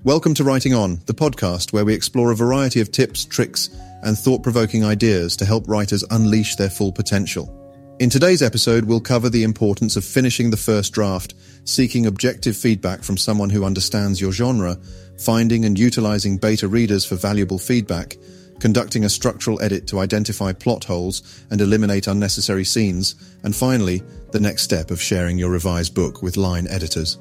Welcome to Writing On, the podcast where we explore a variety of tips, tricks, and thought-provoking ideas to help writers unleash their full potential. In today's episode, we'll cover the importance of finishing the first draft, seeking objective feedback from someone who understands your genre, finding and utilizing beta readers for valuable feedback, conducting a structural edit to identify plot holes and eliminate unnecessary scenes, and finally, the next step of sharing your revised book with line editors.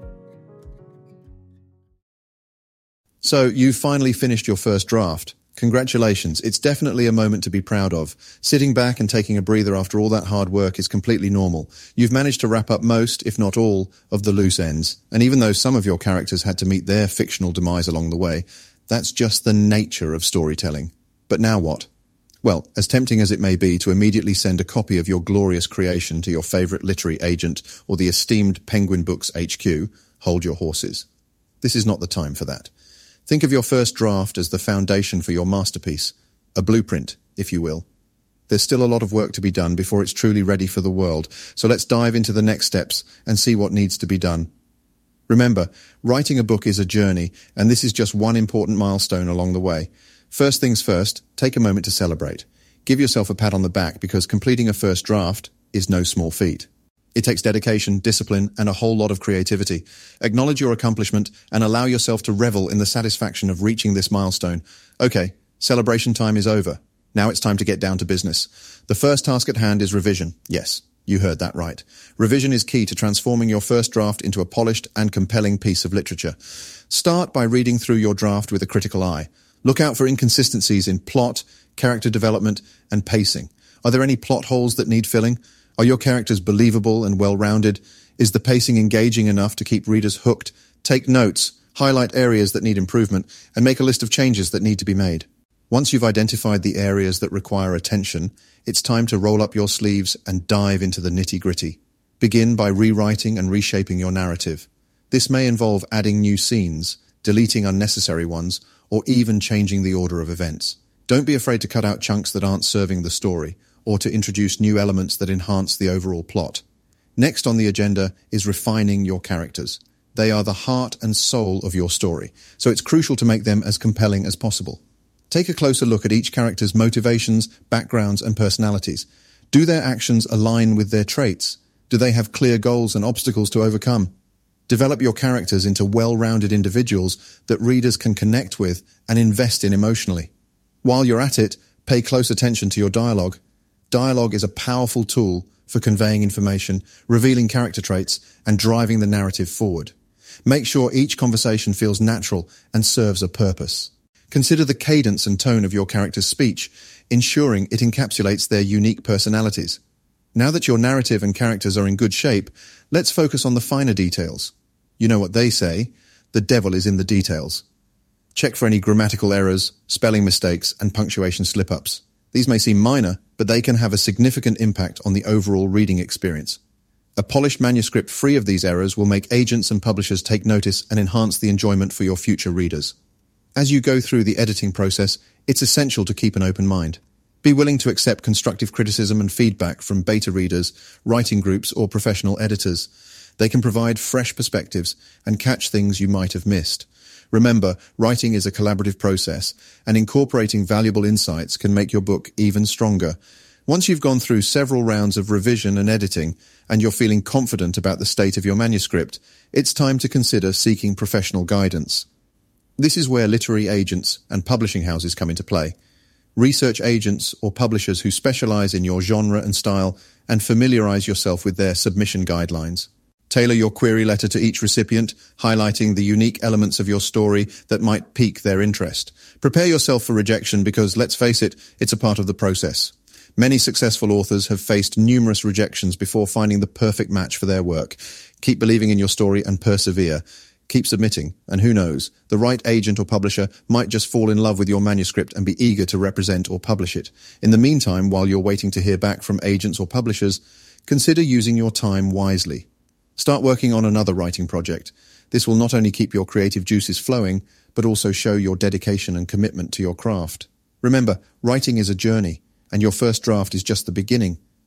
So, you've finally finished your first draft. Congratulations, it's definitely a moment to be proud of. Sitting back and taking a breather after all that hard work is completely normal. You've managed to wrap up most, if not all, of the loose ends. And even though some of your characters had to meet their fictional demise along the way, that's just the nature of storytelling. But now what? Well, as tempting as it may be to immediately send a copy of your glorious creation to your favorite literary agent or the esteemed Penguin Books HQ, hold your horses. This is not the time for that. Think of your first draft as the foundation for your masterpiece, a blueprint, if you will. There's still a lot of work to be done before it's truly ready for the world, so let's dive into the next steps and see what needs to be done. Remember, writing a book is a journey, and this is just one important milestone along the way. First things first, take a moment to celebrate. Give yourself a pat on the back because completing a first draft is no small feat. It takes dedication, discipline, and a whole lot of creativity. Acknowledge your accomplishment and allow yourself to revel in the satisfaction of reaching this milestone. Okay, celebration time is over. Now it's time to get down to business. The first task at hand is revision. Yes, you heard that right. Revision is key to transforming your first draft into a polished and compelling piece of literature. Start by reading through your draft with a critical eye. Look out for inconsistencies in plot, character development, and pacing. Are there any plot holes that need filling? Are your characters believable and well-rounded? Is the pacing engaging enough to keep readers hooked? Take notes, highlight areas that need improvement, and make a list of changes that need to be made. Once you've identified the areas that require attention, it's time to roll up your sleeves and dive into the nitty-gritty. Begin by rewriting and reshaping your narrative. This may involve adding new scenes, deleting unnecessary ones, or even changing the order of events. Don't be afraid to cut out chunks that aren't serving the story, or to introduce new elements that enhance the overall plot. Next on the agenda is refining your characters. They are the heart and soul of your story, so it's crucial to make them as compelling as possible. Take a closer look at each character's motivations, backgrounds, and personalities. Do their actions align with their traits? Do they have clear goals and obstacles to overcome? Develop your characters into well-rounded individuals that readers can connect with and invest in emotionally. While you're at it, pay close attention to your dialogue. Dialogue is a powerful tool for conveying information, revealing character traits, and driving the narrative forward. Make sure each conversation feels natural and serves a purpose. Consider the cadence and tone of your character's speech, ensuring it encapsulates their unique personalities. Now that your narrative and characters are in good shape, let's focus on the finer details. You know what they say, the devil is in the details. Check for any grammatical errors, spelling mistakes, and punctuation slip-ups. These may seem minor, but they can have a significant impact on the overall reading experience. A polished manuscript free of these errors will make agents and publishers take notice and enhance the enjoyment for your future readers. As you go through the editing process, it's essential to keep an open mind. Be willing to accept constructive criticism and feedback from beta readers, writing groups, or professional editors. They can provide fresh perspectives and catch things you might have missed. Remember, writing is a collaborative process, and incorporating valuable insights can make your book even stronger. Once you've gone through several rounds of revision and editing, and you're feeling confident about the state of your manuscript, it's time to consider seeking professional guidance. This is where literary agents and publishing houses come into play. Research agents or publishers who specialize in your genre and style and familiarize yourself with their submission guidelines. Tailor your query letter to each recipient, highlighting the unique elements of your story that might pique their interest. Prepare yourself for rejection because, let's face it, it's a part of the process. Many successful authors have faced numerous rejections before finding the perfect match for their work. Keep believing in your story and persevere. Keep submitting, and who knows, the right agent or publisher might just fall in love with your manuscript and be eager to represent or publish it. In the meantime, while you're waiting to hear back from agents or publishers, consider using your time wisely. Start working on another writing project. This will not only keep your creative juices flowing, but also show your dedication and commitment to your craft. Remember, writing is a journey, and your first draft is just the beginning,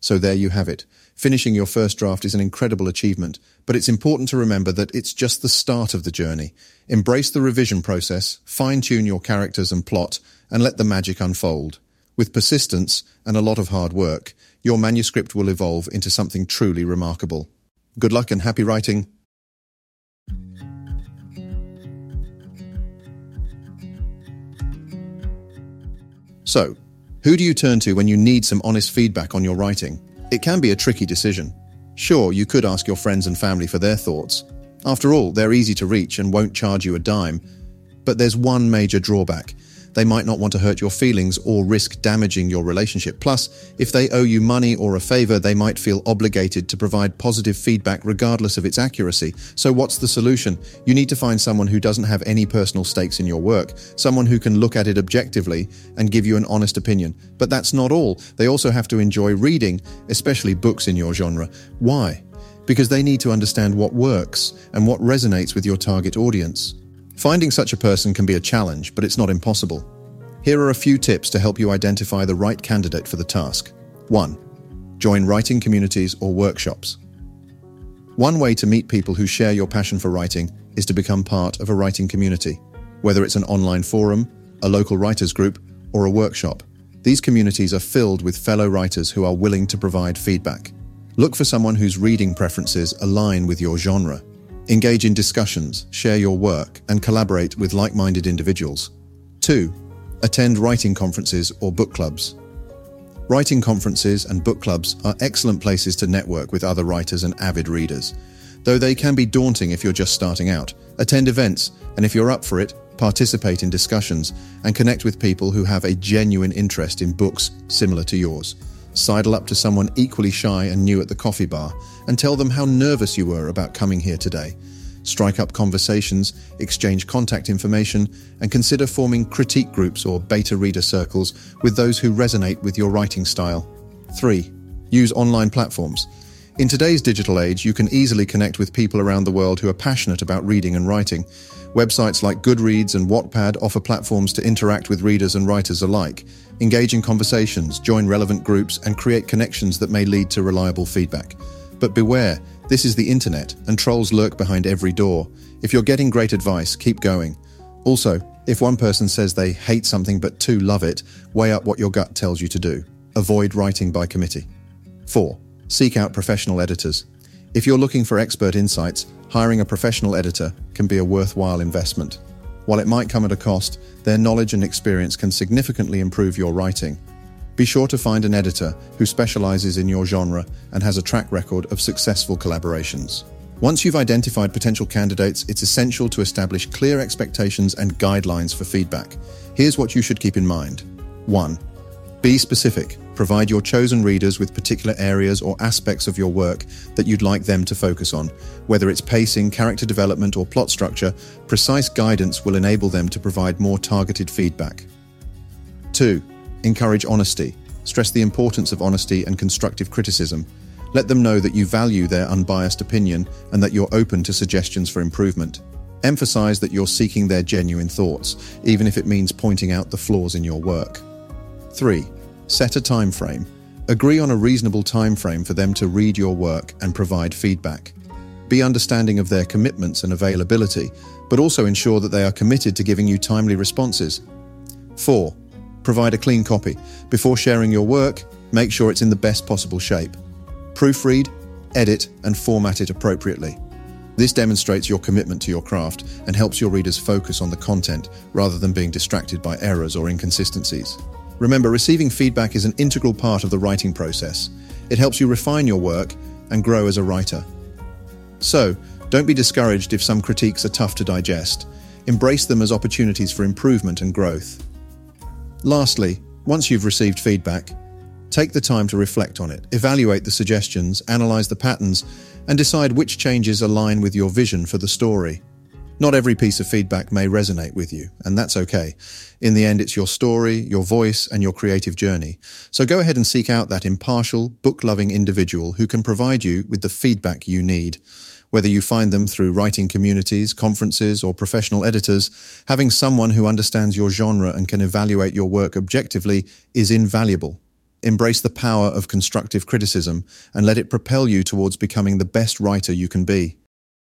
So there you have it. Finishing your first draft is an incredible achievement, but it's important to remember that it's just the start of the journey. Embrace the revision process, fine-tune your characters and plot, and let the magic unfold. With persistence and a lot of hard work, your manuscript will evolve into something truly remarkable. Good luck and happy writing. So, who do you turn to when you need some honest feedback on your writing? It can be a tricky decision. Sure, you could ask your friends and family for their thoughts. After all, they're easy to reach and won't charge you a dime. But there's one major drawback. They might not want to hurt your feelings or risk damaging your relationship. Plus, if they owe you money or a favor, they might feel obligated to provide positive feedback regardless of its accuracy. So what's the solution? You need to find someone who doesn't have any personal stakes in your work, someone who can look at it objectively and give you an honest opinion. But that's not all. They also have to enjoy reading, especially books in your genre. Why? Because they need to understand what works and what resonates with your target audience. Finding such a person can be a challenge, but it's not impossible. Here are a few tips to help you identify the right candidate for the task. 1. Join writing communities or workshops. One way to meet people who share your passion for writing is to become part of a writing community, whether it's an online forum, a local writers group, or a workshop. These communities are filled with fellow writers who are willing to provide feedback. Look for someone whose reading preferences align with your genre. Engage in discussions, share your work, and collaborate with like-minded individuals. 2. Attend writing conferences or book clubs. Writing conferences and book clubs are excellent places to network with other writers and avid readers. Though they can be daunting if you're just starting out, attend events, and if you're up for it, participate in discussions and connect with people who have a genuine interest in books similar to yours. Sidle up to someone equally shy and new at the coffee bar and tell them how nervous you were about coming here today. Strike up conversations, exchange contact information, and consider forming critique groups or beta reader circles with those who resonate with your writing style. 3. Use online platforms. In today's digital age, you can easily connect with people around the world who are passionate about reading and writing. Websites like Goodreads and Wattpad offer platforms to interact with readers and writers alike. Engage in conversations, join relevant groups, and create connections that may lead to reliable feedback. But beware, this is the internet, and trolls lurk behind every door. If you're getting great advice, keep going. Also, if one person says they hate something but two love it, weigh up what your gut tells you to do. Avoid writing by committee. 4. Seek out professional editors. If you're looking for expert insights, hiring a professional editor can be a worthwhile investment. While it might come at a cost, their knowledge and experience can significantly improve your writing. Be sure to find an editor who specializes in your genre and has a track record of successful collaborations. Once you've identified potential candidates, it's essential to establish clear expectations and guidelines for feedback. Here's what you should keep in mind. 1. Be specific. Provide your chosen readers with particular areas or aspects of your work that you'd like them to focus on. Whether it's pacing, character development, or plot structure, precise guidance will enable them to provide more targeted feedback. 2. Encourage honesty. Stress the importance of honesty and constructive criticism. Let them know that you value their unbiased opinion and that you're open to suggestions for improvement. Emphasize that you're seeking their genuine thoughts, even if it means pointing out the flaws in your work. 3. Set a time frame. Agree on a reasonable time frame for them to read your work and provide feedback. Be understanding of their commitments and availability, but also ensure that they are committed to giving you timely responses. 4. Provide a clean copy. Before sharing your work, make sure it's in the best possible shape. Proofread, edit, and format it appropriately. This demonstrates your commitment to your craft and helps your readers focus on the content rather than being distracted by errors or inconsistencies. Remember, receiving feedback is an integral part of the writing process. It helps you refine your work and grow as a writer. So, don't be discouraged if some critiques are tough to digest. Embrace them as opportunities for improvement and growth. Lastly, once you've received feedback, take the time to reflect on it, evaluate the suggestions, analyze the patterns, and decide which changes align with your vision for the story. Not every piece of feedback may resonate with you, and that's okay. In the end, it's your story, your voice, and your creative journey. So go ahead and seek out that impartial, book-loving individual who can provide you with the feedback you need. Whether you find them through writing communities, conferences, or professional editors, having someone who understands your genre and can evaluate your work objectively is invaluable. Embrace the power of constructive criticism and let it propel you towards becoming the best writer you can be.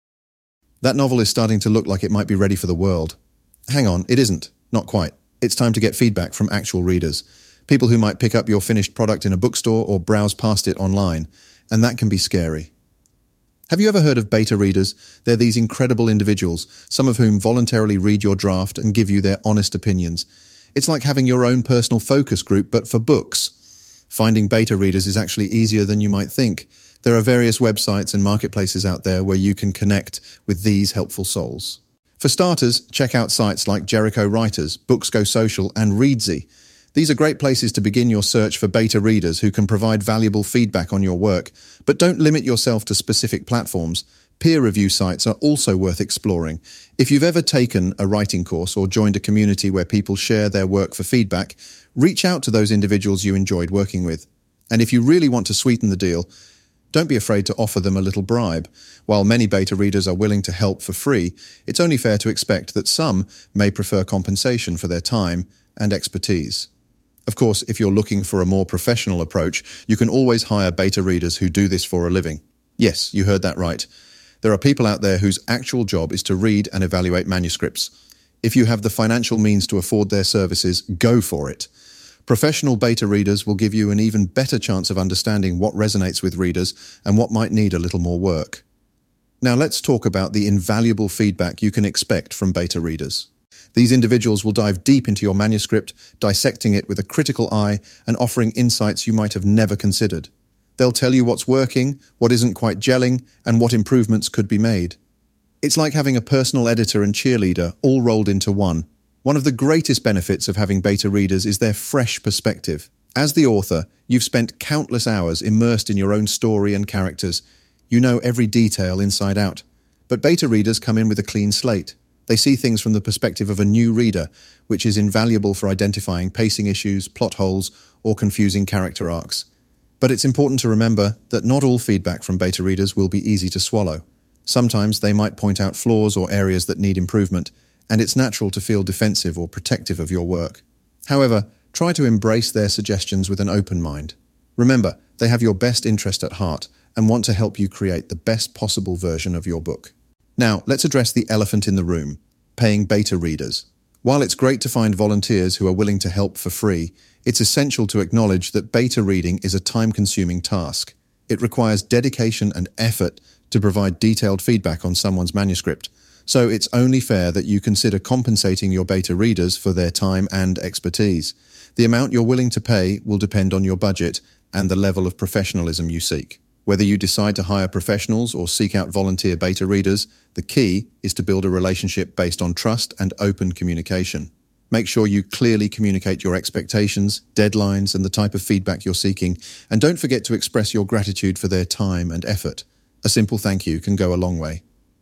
That novel is starting to look like it might be ready for the world. Hang on, it isn't. Not quite. It's time to get feedback from actual readers. People who might pick up your finished product in a bookstore or browse past it online. And that can be scary. Have you ever heard of beta readers? They're these incredible individuals, some of whom voluntarily read your draft and give you their honest opinions. It's like having your own personal focus group, but for books. Finding beta readers is actually easier than you might think. There are various websites and marketplaces out there where you can connect with these helpful souls. For starters, check out sites like Jericho Writers, Books Go Social, and Readsy. These are great places to begin your search for beta readers who can provide valuable feedback on your work. But don't limit yourself to specific platforms. Peer review sites are also worth exploring. If you've ever taken a writing course or joined a community where people share their work for feedback, reach out to those individuals you enjoyed working with. And if you really want to sweeten the deal, don't be afraid to offer them a little bribe. While many beta readers are willing to help for free, it's only fair to expect that some may prefer compensation for their time and expertise. Of course, if you're looking for a more professional approach, you can always hire beta readers who do this for a living. Yes, you heard that right. There are people out there whose actual job is to read and evaluate manuscripts. If you have the financial means to afford their services, go for it. Professional beta readers will give you an even better chance of understanding what resonates with readers and what might need a little more work. Now let's talk about the invaluable feedback you can expect from beta readers. These individuals will dive deep into your manuscript, dissecting it with a critical eye and offering insights you might have never considered. They'll tell you what's working, what isn't quite gelling, and what improvements could be made. It's like having a personal editor and cheerleader all rolled into one. One of the greatest benefits of having beta readers is their fresh perspective. As the author, you've spent countless hours immersed in your own story and characters. You know every detail inside out. But beta readers come in with a clean slate. They see things from the perspective of a new reader, which is invaluable for identifying pacing issues, plot holes, or confusing character arcs. But it's important to remember that not all feedback from beta readers will be easy to swallow. Sometimes they might point out flaws or areas that need improvement, and it's natural to feel defensive or protective of your work. However, try to embrace their suggestions with an open mind. Remember, they have your best interest at heart and want to help you create the best possible version of your book. Now, let's address the elephant in the room, paying beta readers. While it's great to find volunteers who are willing to help for free, it's essential to acknowledge that beta reading is a time-consuming task. It requires dedication and effort to provide detailed feedback on someone's manuscript, so it's only fair that you consider compensating your beta readers for their time and expertise. The amount you're willing to pay will depend on your budget and the level of professionalism you seek. Whether you decide to hire professionals or seek out volunteer beta readers, the key is to build a relationship based on trust and open communication. Make sure you clearly communicate your expectations, deadlines, and the type of feedback you're seeking, and don't forget to express your gratitude for their time and effort. A simple thank you can go a long way.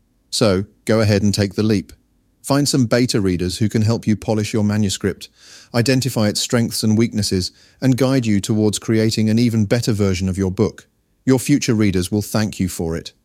So, go ahead and take the leap. Find some beta readers who can help you polish your manuscript, identify its strengths and weaknesses, and guide you towards creating an even better version of your book. Your future readers will thank you for it.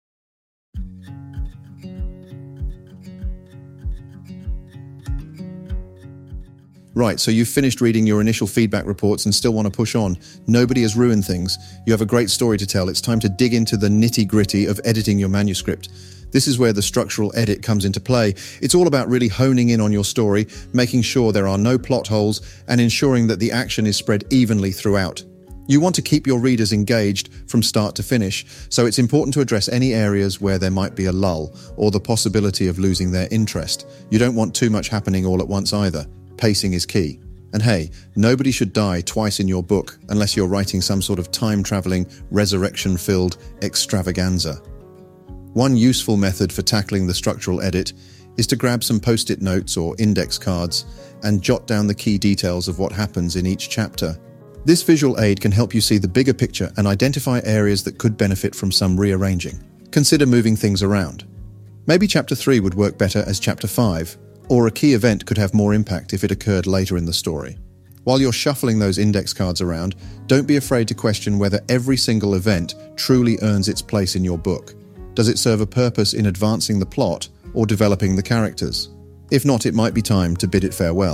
Right, so you've finished reading your initial feedback reports and still want to push on. Nobody has ruined things. You have a great story to tell. It's time to dig into the nitty-gritty of editing your manuscript. This is where the structural edit comes into play. It's all about really honing in on your story, making sure there are no plot holes, and ensuring that the action is spread evenly throughout. You want to keep your readers engaged from start to finish, so it's important to address any areas where there might be a lull or the possibility of losing their interest. You don't want too much happening all at once either. Pacing is key. And hey, nobody should die twice in your book unless you're writing some sort of time-traveling, resurrection-filled extravaganza. One useful method for tackling the structural edit is to grab some post-it notes or index cards and jot down the key details of what happens in each chapter. This visual aid can help you see the bigger picture and identify areas that could benefit from some rearranging. Consider moving things around. Maybe Chapter 3 would work better as Chapter 5, or a key event could have more impact if it occurred later in the story. While you're shuffling those index cards around, don't be afraid to question whether every single event truly earns its place in your book. Does it serve a purpose in advancing the plot or developing the characters? If not, it might be time to bid it farewell.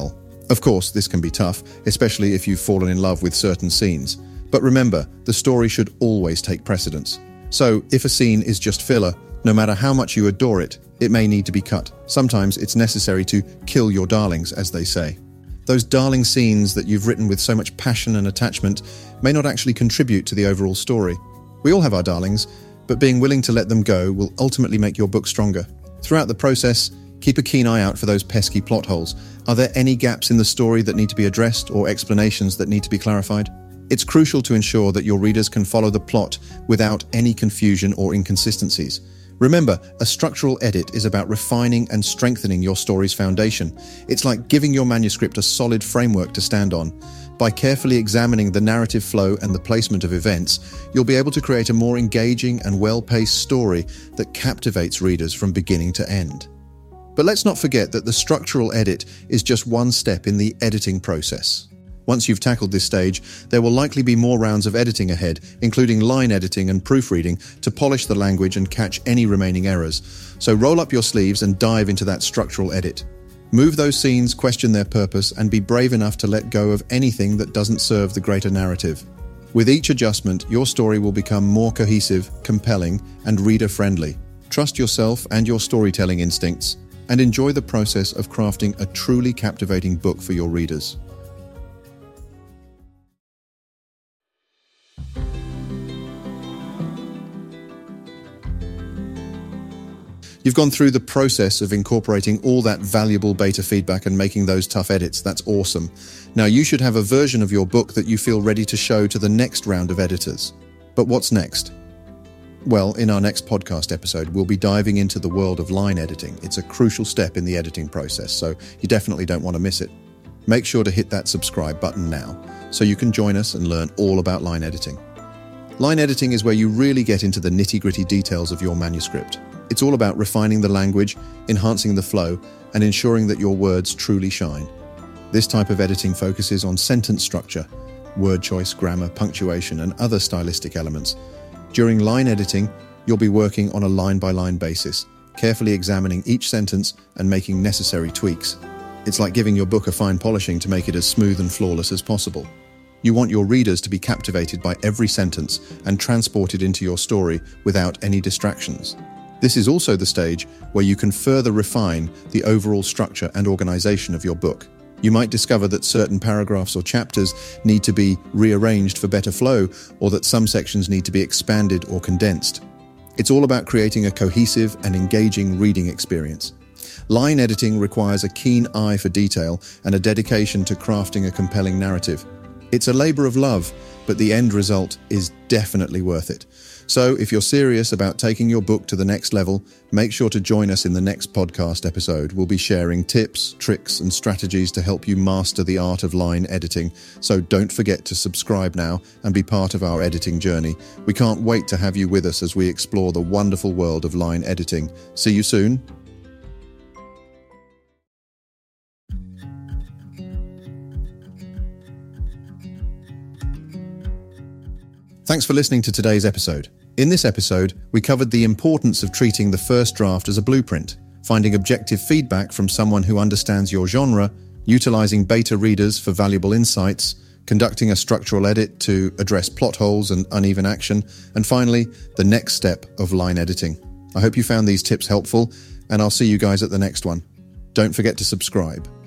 Of course, this can be tough, especially if you've fallen in love with certain scenes. But remember, the story should always take precedence. So, if a scene is just filler, no matter how much you adore it, it may need to be cut. Sometimes it's necessary to kill your darlings, as they say. Those darling scenes that you've written with so much passion and attachment may not actually contribute to the overall story. We all have our darlings, but being willing to let them go will ultimately make your book stronger. Throughout the process, keep a keen eye out for those pesky plot holes. Are there any gaps in the story that need to be addressed or explanations that need to be clarified? It's crucial to ensure that your readers can follow the plot without any confusion or inconsistencies. Remember, a structural edit is about refining and strengthening your story's foundation. It's like giving your manuscript a solid framework to stand on. By carefully examining the narrative flow and the placement of events, you'll be able to create a more engaging and well-paced story that captivates readers from beginning to end. But let's not forget that the structural edit is just one step in the editing process. Once you've tackled this stage, there will likely be more rounds of editing ahead, including line editing and proofreading to polish the language and catch any remaining errors. So roll up your sleeves and dive into that structural edit. Move those scenes, question their purpose, and be brave enough to let go of anything that doesn't serve the greater narrative. With each adjustment, your story will become more cohesive, compelling, and reader-friendly. Trust yourself and your storytelling instincts, and enjoy the process of crafting a truly captivating book for your readers. You've gone through the process of incorporating all that valuable beta feedback and making those tough edits. That's awesome. Now you should have a version of your book that you feel ready to show to the next round of editors. But what's next? Well, in our next podcast episode, we'll be diving into the world of line editing. It's a crucial step in the editing process, so you definitely don't want to miss it. Make sure to hit that subscribe button now so you can join us and learn all about line editing. Line editing is where you really get into the nitty-gritty details of your manuscript. It's all about refining the language, enhancing the flow, and ensuring that your words truly shine. This type of editing focuses on sentence structure, word choice, grammar, punctuation, and other stylistic elements. During line editing, you'll be working on a line-by-line basis, carefully examining each sentence and making necessary tweaks. It's like giving your book a fine polishing to make it as smooth and flawless as possible. You want your readers to be captivated by every sentence and transported into your story without any distractions. This is also the stage where you can further refine the overall structure and organization of your book. You might discover that certain paragraphs or chapters need to be rearranged for better flow, or that some sections need to be expanded or condensed. It's all about creating a cohesive and engaging reading experience. Line editing requires a keen eye for detail and a dedication to crafting a compelling narrative. It's a labor of love, but the end result is definitely worth it. So if you're serious about taking your book to the next level, make sure to join us in the next podcast episode. We'll be sharing tips, tricks, and strategies to help you master the art of line editing. So don't forget to subscribe now and be part of our editing journey. We can't wait to have you with us as we explore the wonderful world of line editing. See you soon. Thanks for listening to today's episode. In this episode, we covered the importance of treating the first draft as a blueprint, finding objective feedback from someone who understands your genre, utilizing beta readers for valuable insights, conducting a structural edit to address plot holes and uneven action, and finally, the next step of line editing. I hope you found these tips helpful, and I'll see you guys at the next one. Don't forget to subscribe.